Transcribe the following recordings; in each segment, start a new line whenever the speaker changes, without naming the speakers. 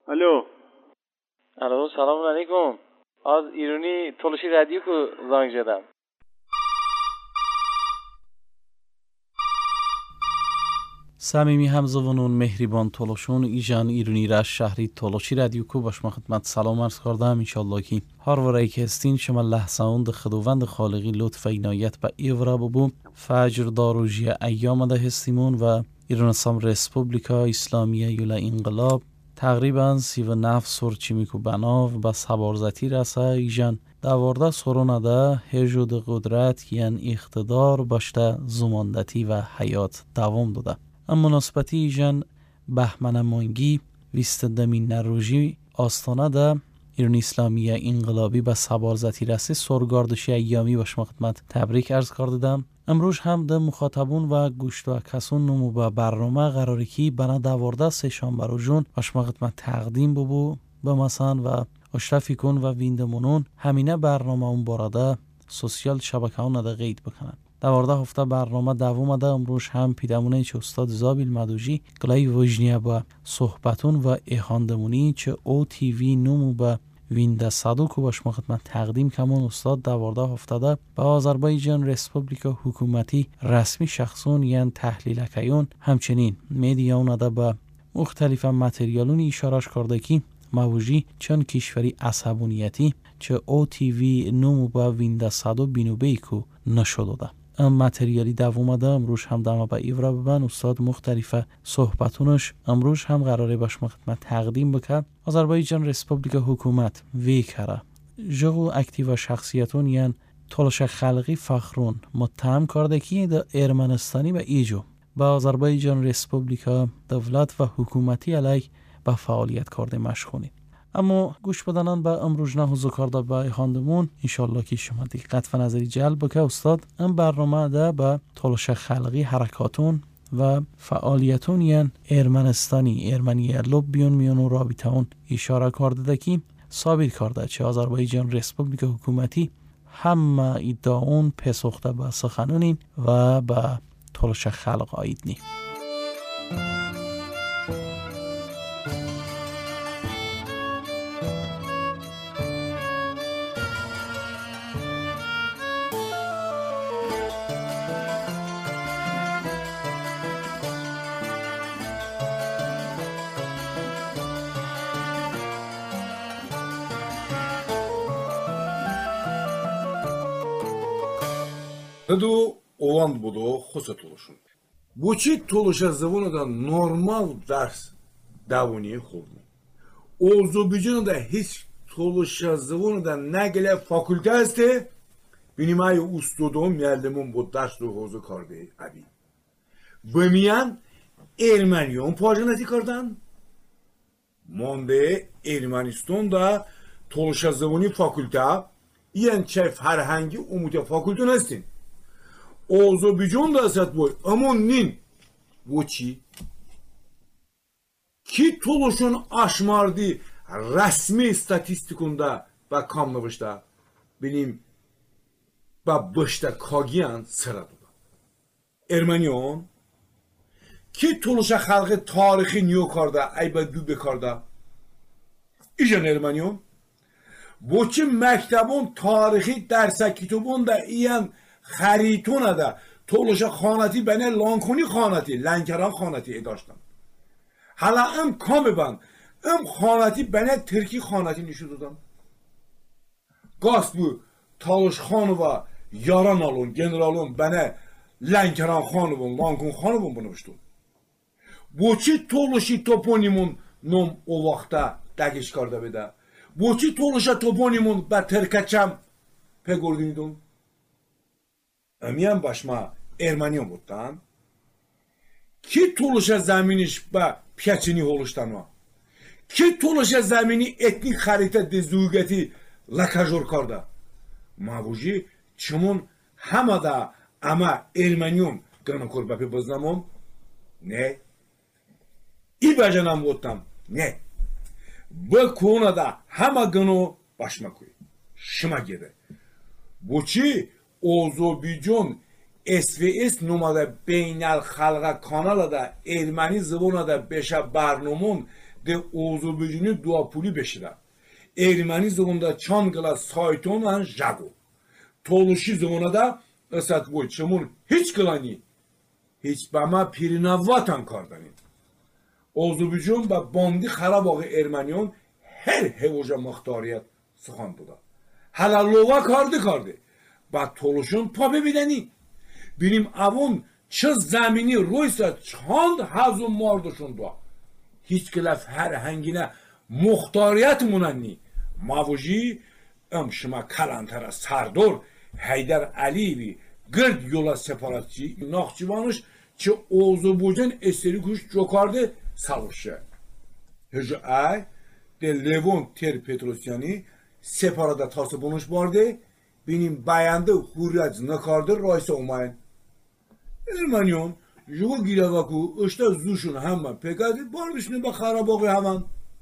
الو
سلام علیکم. از ایرانی تولشی رادیو کو زنگ زدم.
صمیمی همزبانان مهربان تولشون ایجان ایرانی را شهری تولشی رادیو کو باش ما خدمت سلام عرض کردم. انشالله که هر ورایی که هستین شما لحظه اند خداوند خالقی لطف و عنایت به ایورا ببو فجر داروجی ایام ده هستیمون و ایران اسلام رسپوبلیکا اسلامیه یولا انقلاب تقریبا 39 سرچیمی کو بناو با سبارزتی رسه ایجان دوارده سرونه ده هجود قدرت یعنی اقتدار باشته زماندتی و حیات دوام داده. اما مناسبتی ایجان بهمن مانگی 22 نروژی آستانه ده ایران اسلامی انقلابی به سبارزتی رسی سرگاردشی ایامی باش خدمت تبریک عرض کردم. امروز هم ده مخاطبون و گوشت و کسون نمو به برنامه قراری که بنا دوارده سه شنبه رو جون باش خدمت تقدیم ببو به مثلا و اشرفی کن و ویندمونون همینه برنامه اون بارده سوسیال شبکه ها نده قید بکنن. دوارده هفته برنامه دوام ده امروز هم پیدمونه چه استاد زابیل مدوجی گلای وجنیه با صحبتون و اخاندمونی چه او تی وی نمو به وینده صدو که باش ما خدمت تقدیم کمون استاد دوارده هفته ده با آذربایجان رسپوبلیکا حکومتی رسمی شخصون یعن تحلیل اکیون همچنین میدیاون ده با مختلف متریالون اشارش کرده که موجی چون کشوری عصبانیتی چه او تی وی نمو با وینده صدو بینوبه که نشده ده. متریالی دوام ده امروز هم دما با ایورا ببن استاد مختلف صحبتونش امروز هم قراره باش خدمت تقدیم بکن. آذربایجان رسپوبلیکا حکومت وی کره جغو اکتیو شخصیتون یعن تولش خلقی فخرون متهم کرده که ده ارمنستانی و ایجو با آذربایجان رسپوبلیکا دولت و حکومتی علیه با فعالیت کرده مشغولین. اما گوش بدنان به امروز نه حضور کرده به خواندمون انشالله که شما دقت و نظری جلب بکه استاد این برنامه ده به تولش خلقی حرکاتون و فعالیتون یعن ارمنی لب بیون میون و رابطهون اشاره کرده ده که ثابت کرده چه آذربایجان رسپوبلیک حکومتی همه ادعاون پسخته به سخنونین و به تولش خلق آید نی.
Hıdu olan budu xosa tuluşun. Bu ki tuluşa zıvını da normal ders davuniye xolmu. Azerbaycan'da da hiç tuluşa zıvını da nəqlə fakülte esti. Benim ay ustudum müəllimin bu ders ruhuzu kardı abi. Bemiyan Ermeniyon pajinati kardan. Monde Ermenistan'da tuluşa zıvını fakülte yen çe ferhangi umutya fakülte nestin. Azerbaycan da asat boy amon nin voçi ki tuluşun aşmardı resmi statistikunda ve kamlıvışta benim başta kagiyan sıradı. Ermeniyon ki tuluşa halkı tarihi niyo karda ayba dübe karda ijan Ermeniyon bu ki mektebun tarihi derse kitubun da iyan خریتونه ده تولش خانتی بنه لانکونی خانتی لنکران خانتی داشتم حالا ام کامه بان ام خانتی بنه ترکی خانتی نشو دادم قاست bu تالش خانو و yaran alın generalın bana لنکران خانوون لانکون خانوون bunu بشتون bu çi toluşi toponimun nom o vaxta dəqiş karda beda bu çi toluşa toponimun ba terkaçam pe gördüydüm امیان başma Ermeniyon buddan ki tuluşa zeminiş ba piyaçini oluştanma ki tuluşa zemini etnik harita dezugeti lakajor karda mavuji çumun hamada ama Ermeniyon gana kurbapi boznamon ne ibacanam buddan ne bu konuda hama gano başma koy şıma gebe bu çi Azerbaycan SVS numara beynel halqa kanalada Ermeni zıvona da beşe barnumun de Azerbaycan'ı duapuli beşira. Ermeni zonunda Çankala, Sayton ve Jago. Toluşi zonada ısat bu çamur hiç kılani. Hiç bama pirina vatan kardani. Azerbaycan ve bandi Xarabağı Ermeniyon her hevoja muhtariyet sıxandı da. Halalova kardı. Ba toluşun tabi bileni. Benim avun çiz zemini roysa çand hazun marduşun da. Hiç kilaf her hangine muhtariyet munanni. Mavuji ömşıma kalantara sardor Haydar Aliyevi gırd yola separatçı Naxçıvanış ki Azerbaycan eseri kuş çokardı savuşu. Hücü ay de Levon Ter Petrosyani separada tası bulunuş vardı. Benim bayandı hurriyat nakardı raysa olmayın. Ermeniyon Jugo giravaku işte zuşun hemen pekadi barışını bak Xarabağı hemen.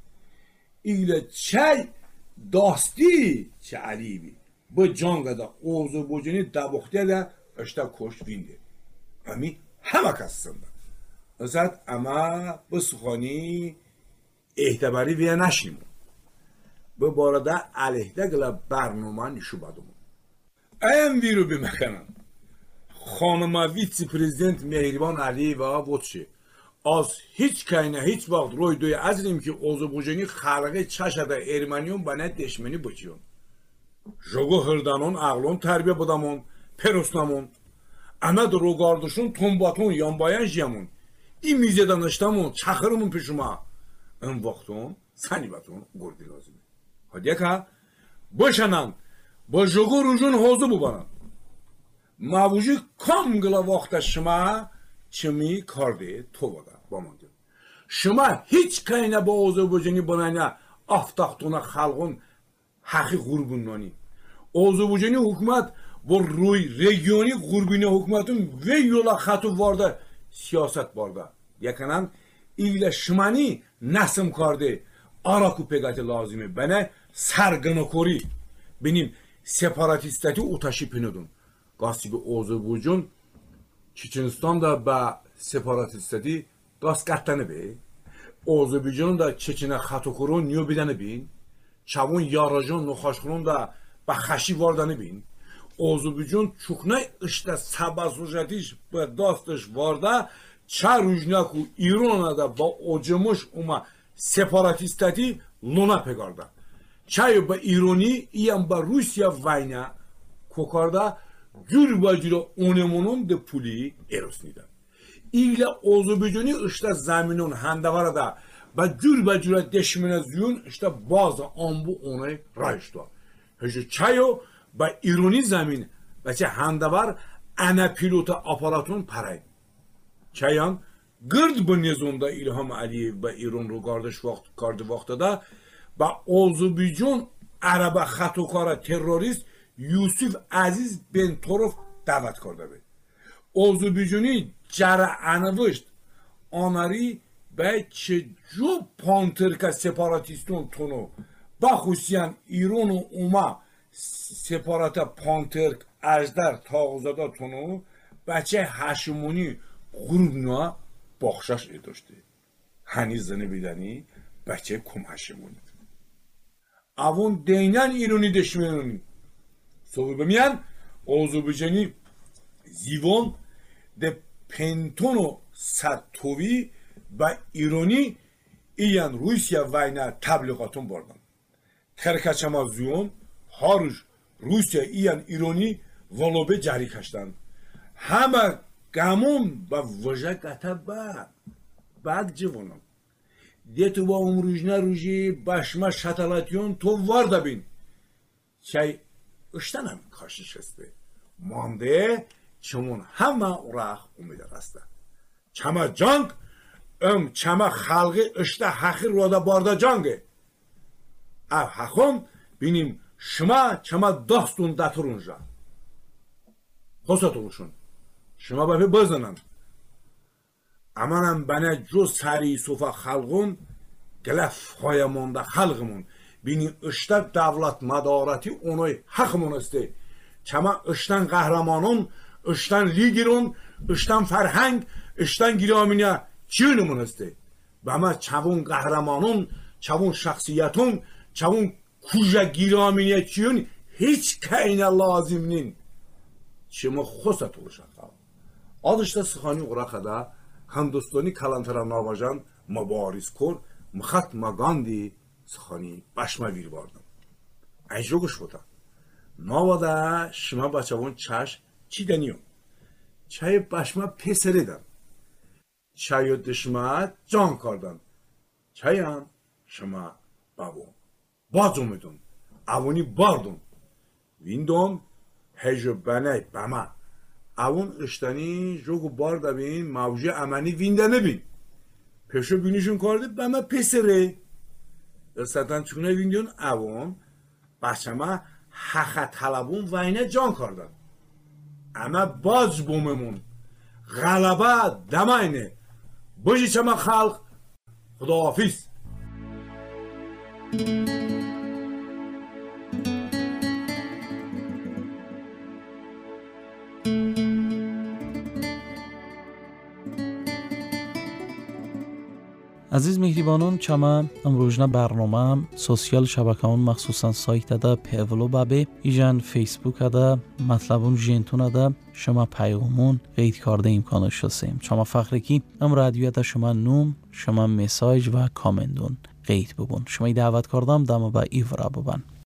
İle çay dasti çalibi. Bu cangada Azerbaycan'ı dabıqtı da işte koş vindi. Ama hema kasında. Azat ama bu suhani ehtibari ve naşim. Bu arada aleyhde gıla barnaman şubadım. Ayam viru bir mekanım. Xanıma vitse-prezident Mehriban Aliyeva votçi. Az hiç kayna hiç vaxt roydoya azrim ki Azerbaycan'ı xalqı çaşada Ermeniyon bana deşmeni bıçıyor. Jogo hırdanon ağlon terbiye budamon, perosnamon. Ana da rogarduşun tombaton yanbayan jiyamon. İmize danıştamon, çakırımın peşuma. En vaxton, sanibaton gordi lazım. Hadi ka, boşanan, bu jogo rujun hozu bu bana. Mavuji kam gıla vaxta şıma, çimi kardi tovada, bamandı. Şıma hiç kayna bu Azerbaycan'ı banayna aftaxtona xalqın haqi qurbunlani. Azerbaycan'ı hükümet bu ruy regioni qurbine hükümetin ve yola xatı vardı siyaset vardı. Yakanan ile şımani nasım kardi araku pegati lazimi bana sargını kori benim separatistati utaşı pinudun. Qasibi Azerbaycan Çeçenistan'da ba separatistati qas qattanı be. Azerbaycan'ın da Çeçene xatokurun niyo bidəni bin. Çavun yarajan noxaşxunun da ba xaşi vardanı bin. Azerbaycan çuknay işte sabazujatiş ba dastış varda çarujnaku İran'a da ba ocamış uma separatistati luna pegarda. Çayı ba İrani iyan ba Rusya vayna kokarda Gürbacıra onemonun de puli erosnida. İle Azerbaycan'ı işte zeminin handavara da ve Gürbacıra deşmine ziyun işte bazı ambu onay rayışta. Hece çayo ve İrani zemin ve çe handavar ana pilota aparatun paray. Çayan gırd bu nezonda İlham Aliyev ve İran ro kardı vaxta da ve Azerbaycan araba xatokara terörist Yusuf Aziz Ben Torov davet کرده بود. Azerbaycan'ı jara anavışt anari به چجو پانترکا سپاراتیستون تونو بخوشیان ایران و اوما سپاراتا پانترک اجدر تاغزادا تونو بچه هشمونی غروبنا باخشش اداشته هنی زنه بیدنی بچه کم هشمونی اوون دینن ایرانی دشمنونی صبح بمیان Azerbaycan'ı زیوان ده پنتونو ستوی و ایرانی ایان روسیا واینا تبلیغاتون بردن ترکچما زیون هاروش روسیا ایان ایرانی ولوبه جاری کشتن همه گمون و وجه گتبه بعد جوانم دیتو با امروجنا روژی باشما شتالاتیون تو وارده بین چای اشتنم کاشش هسته مانده چمون همه اوراق امیده رسته چما جنگ چما خلقی اشته حقی رودا بارده جنگه او حقم بینیم شما چما داستون داتورونجا خواست oluşun شما بفی بزنن امانم بنا جو سری صوفا خلقون گلف خایمونده خلقمون بینیم اشته دولت مدارتی اونای حقمون استه چما اشتن قهرمانون اشتن لیگرون اشتن فرهنگ اشتن گرامینه چیونمون استه بما چون قهرمانون چون شخصیتون چون کوژه گیرامینیچیون hiç kayna lazımnin. Çima xosa tuluşaqal. Adışda sıxani Uraqada Hindustani kalantara navajan mabariz kor Mahatma Gandhi sıxani başma bir vardı. Ajroguş boda. Navada şima baçavun çaş çi deniyor. Çayı başma pesereden. Çayı dışma can kardan. Çayan şima babu. Bazumudun. Avuni bardun. Vindom هجو بنای بما اون اشتانی جوگو بار دبین موجه امنی وینده نبین پشو بینیشون کرده بما پسره استاتان چونه ویندیون اون بچه ما حق طلبون وینه جان کردن اما باز بوممون غلبه دماینه باشی چما خلق خداحافظ.
عزیز مهربانان چما امروزنا برنامه سوسیال شبکه‌ان مخصوصا سایت دا پیولو بابه ایجان فیسبوک دا مطلبون جنتون دا شما پیغامون قید کرده امکانش شسیم چما فخر کی ام رادیو دا شما نوم شما مساج و کامندون قید ببون شما دعوت کردم دم با ایورا ببن